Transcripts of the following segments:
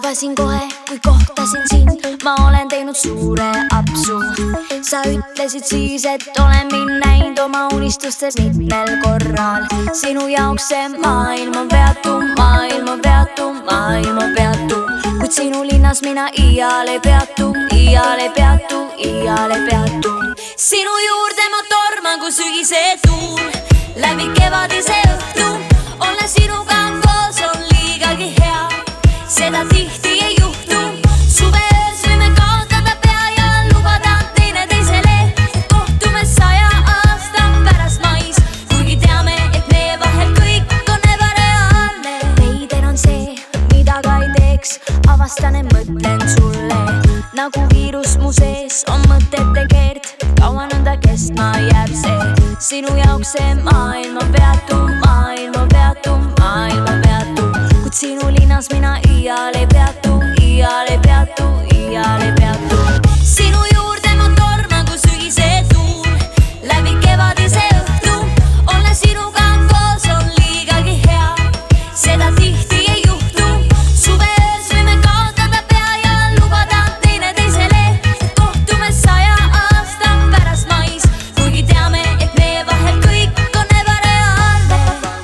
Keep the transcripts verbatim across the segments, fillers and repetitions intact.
arvasin kohe, kui kohtasin sind, ma olen teinud suure apsu. Sa ütlesid siis, et olen mind näinud oma unistustes mitmel korral. Sinu jaoks see maailm on veatu, maailm on veatu, maailm on veatu. Kuid sinu linnas mina iial ei peatu, iial ei peatu, iial ei peatu. Sinu juurde ma torman kui sügise tuul, läbi kevadise õhtu. Olla sinuga koos on liigagi hea, seda tihti ei juhtu. Suveöös võime kaotada pea ja lubada teineteisele, et kohtume saja aasta pärast mais. Kuigi teame, et meie vahel kõik on ebareaalne. Veider on see, mida ka ei teeks, avastan, et mõtlen sulle. Nagu viirus mu sees on mõtete keerd, kaua nõnda kestma jääb see. Sinu jaoks see maailm on veatu, maailm on veatu, maailm on veatu. Kuid sinu linnas mina iial ei peatu, iial ei peatu, iial ei peatu. Sinu juurde ma torman kui sügise tuul, läbi kevadise õhtu. Olla sinuga koos on liigagi hea, seda tihti ei juhtu. Suveöös võime kaotada pea ja lubada teineteisele, et kohtume saja aasta pärast mais. Kuigi teame, et meie vahel kõik on ebareaalne.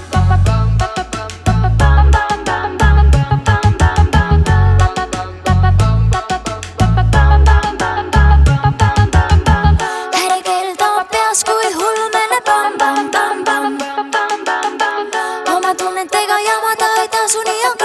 Häirekell toob peas, kui hullumene bam, bam, bam, bam. Oma tunnetega jamada ei tasu, nii on